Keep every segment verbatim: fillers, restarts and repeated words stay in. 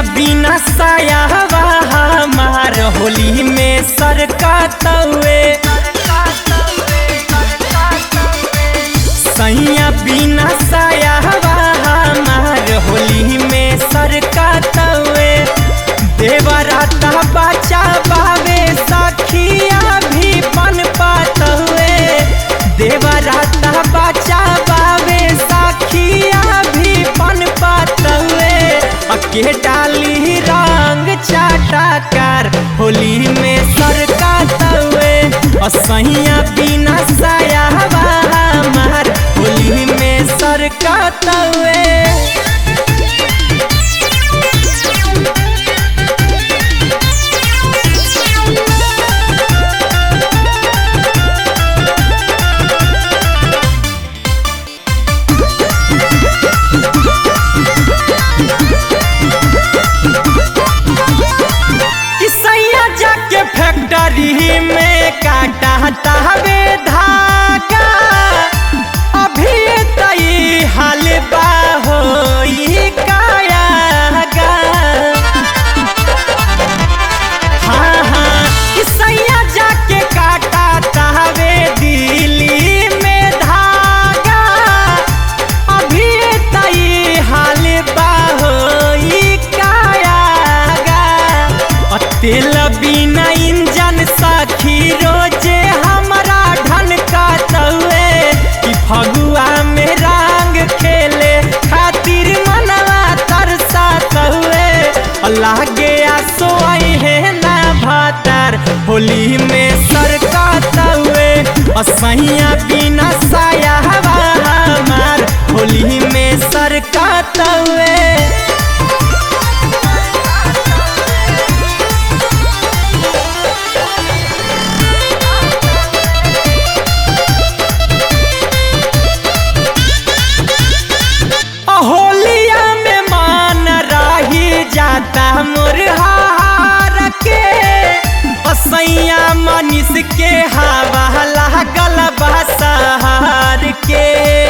बिना सायावा हमार होली में सरकतवे। सैया बिना सायावा हमार होली में सरकतवे। देवराता बचा बावे सखिया भी बन पातवे। देवराता बचा बावे सखिया भी बन पातवे। के डाली रंग चाटाकार होली में सरकतवे। सैया बिना सायावा हमार होली में सरकतवे। फैक्ट्री में काटा हवे धागा अभी तई हाल बा होई कायागा। हाँ हाँ सैया जाके काटा हवे दिल्ली में धागा अभी तई हाल बा होई कायागा। तेल बिना इंजन सखी रोजे हमारा ढन काटवे। कि फगुआ में रंग खेले खातिर मनवा तरसतवे। लागे सोई है ना भातार होली में सरकतवे। सैया बिना सायावा हमार होली में सरकतवे। होलिया में मान रही जाता मुरहार के। सैया मनीष के हवा लागल बसहार के।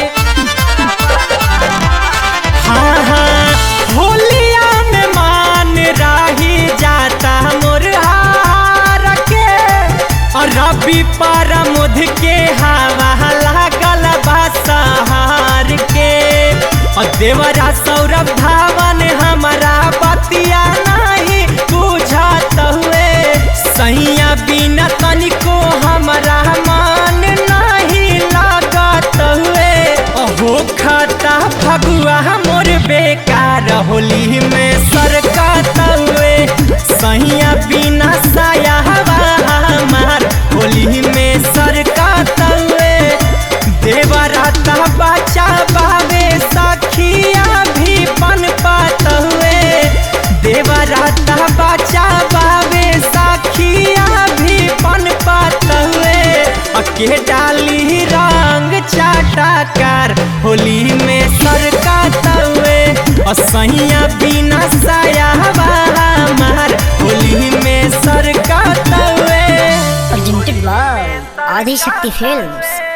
हाँ हाँ होलिया में मान रही जाता मुरहार के। रवि परमोध के हवा लागल बसहार के। देवरा सौरभ धावन हमारा बतिया नहीं बुझत हुए। सैया बिना तनिको हमारा मान नहीं लागत हुए। हो खाता फगुआ मोर बेकार होली में सरकत हुए। सैया बिना सायावा हमार होली में सरकत हुए। देवराता बचा बावे सखिया भी बन पातवे। देवराता बचा बावे सखिया भी बन पातवे। के डाली रंग चाटाकार होली में सरकतवे। सैया बिना सायावा हमार होली में सरकतवे। Presented by Adi Shakti Films।